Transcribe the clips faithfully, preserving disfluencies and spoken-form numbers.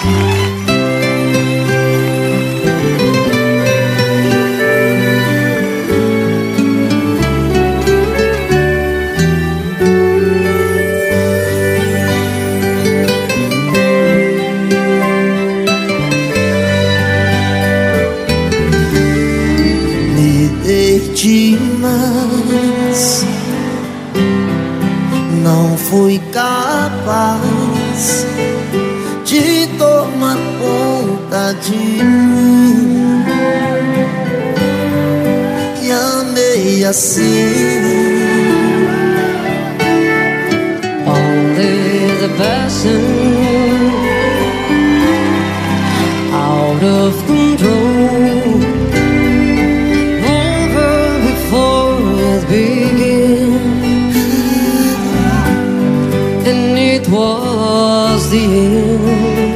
Mas não fui capaz de tomar conta de mim, e amei assim. Only the passion out of control was the end.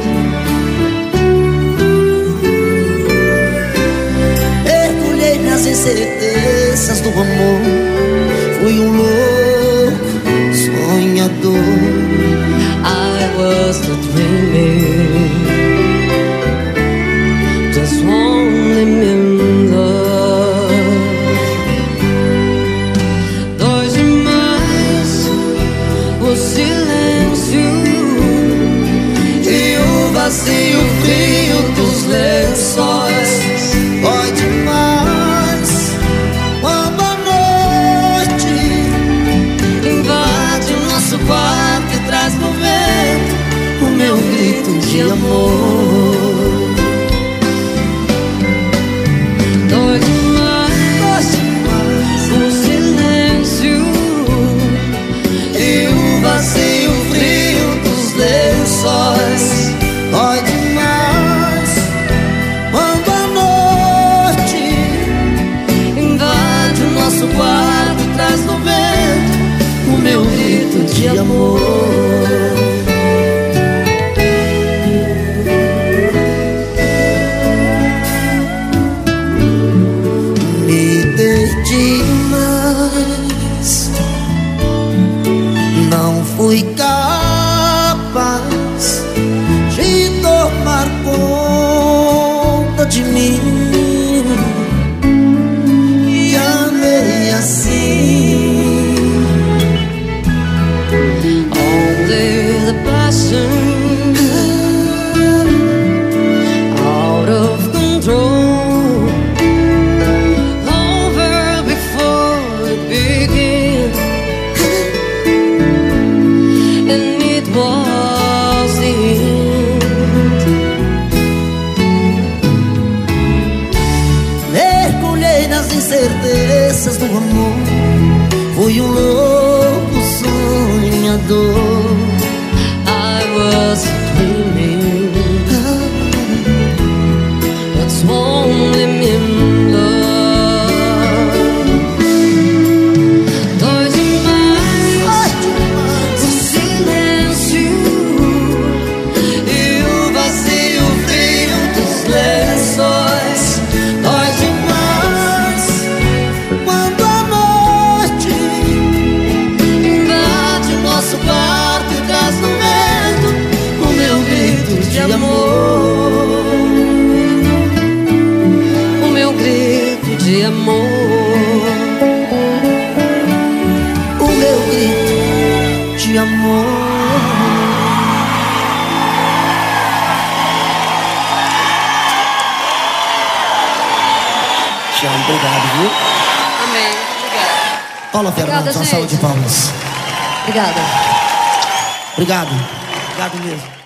Mergulhei nas incertezas do amor, fui um louco sonhador. I was not dreaming, just only in love. Dói demais o silêncio e o vazio frio dos lençóis. Dói demais quando a noite invade o nosso quarto e traz no vento o meu grito de amor. Dói demais o silêncio e o vazio frio dos lençóis. Dói demais quando a noite invade o nosso quarto e traz no vento o meu grito de amor. Me dei demais, não fui capaz de tomar conta de mim, e amei assim. Only the passion out of control, over before it began, and it was the end. Mergulhei nas incertezas do amor, fui um louco sonhador. I was dreaming, that's only in love. Dói demais o silêncio e o vazio frio dos lençóis. Dói demais Quando a noite invade o nosso quarto e traz no vento o meu grito de amor. O meu grito de amor. o meu grito de amor. Tião, obrigado, viu? Amém. Obrigada. Paula Obrigada, Fernandes, uma gente. salva de palmas. Obrigada. Obrigado. Obrigado mesmo.